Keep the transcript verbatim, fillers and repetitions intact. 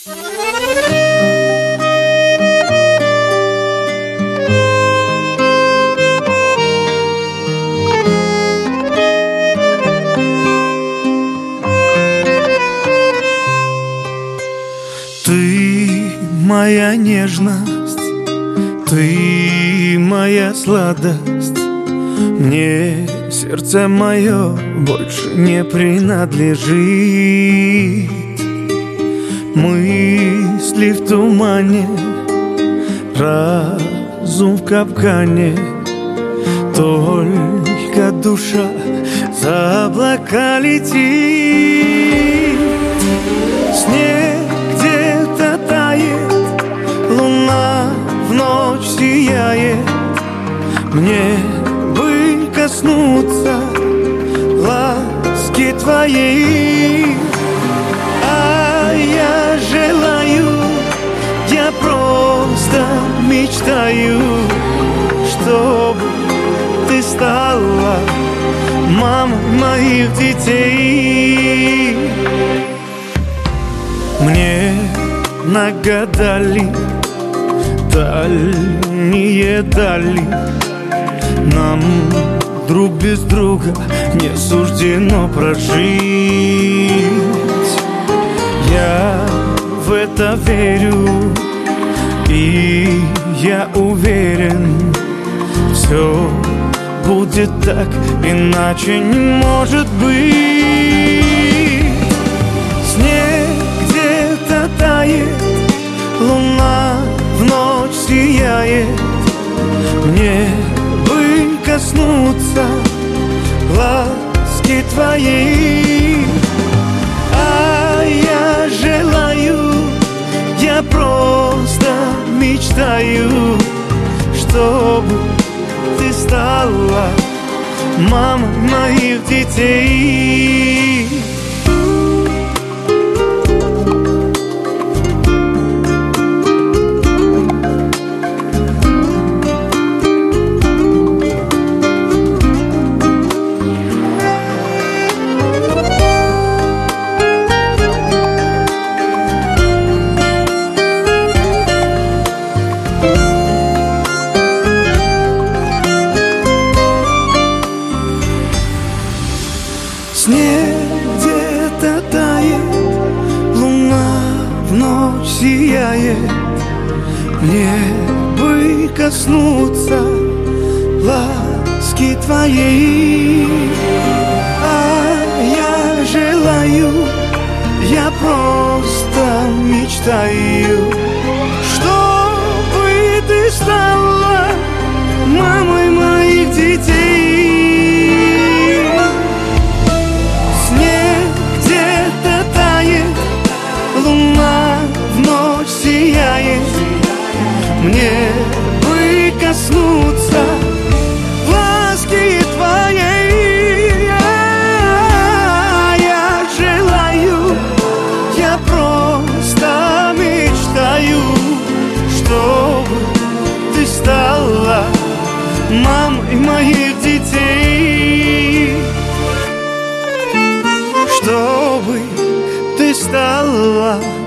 Ты моя нежность, ты моя сладость. Мне сердце мое больше не принадлежит. Мысли в тумане, разум в капкане. Только душа за облака летит. Снег где-то тает, луна в ночь сияет. Мне бы коснуться ласки твоей, а я желаю, я просто мечтаю, чтобы ты стала мамой моих детей. Мне нагадали дальние дали, нам друг без друга не суждено прожить. Я в это верю, и я уверен, все будет так, иначе не может быть. Снег где-то тает, луна в ночь сияет. Мне бы коснуться ласки твоей, а я желаю, я просто мечтаю, чтобы ты стала мамой моих детей. Снег где-то тает, луна в ночь сияет. Мне бы коснуться ласки твоей, а я желаю, я просто мечтаю, чтобы ты стала мамой моих детей. Луна в ночь сияет. Мне бы коснуться ласки твоей, а я желаю, я просто мечтаю, чтобы ты стала мамой моих детей, чтобы ты стала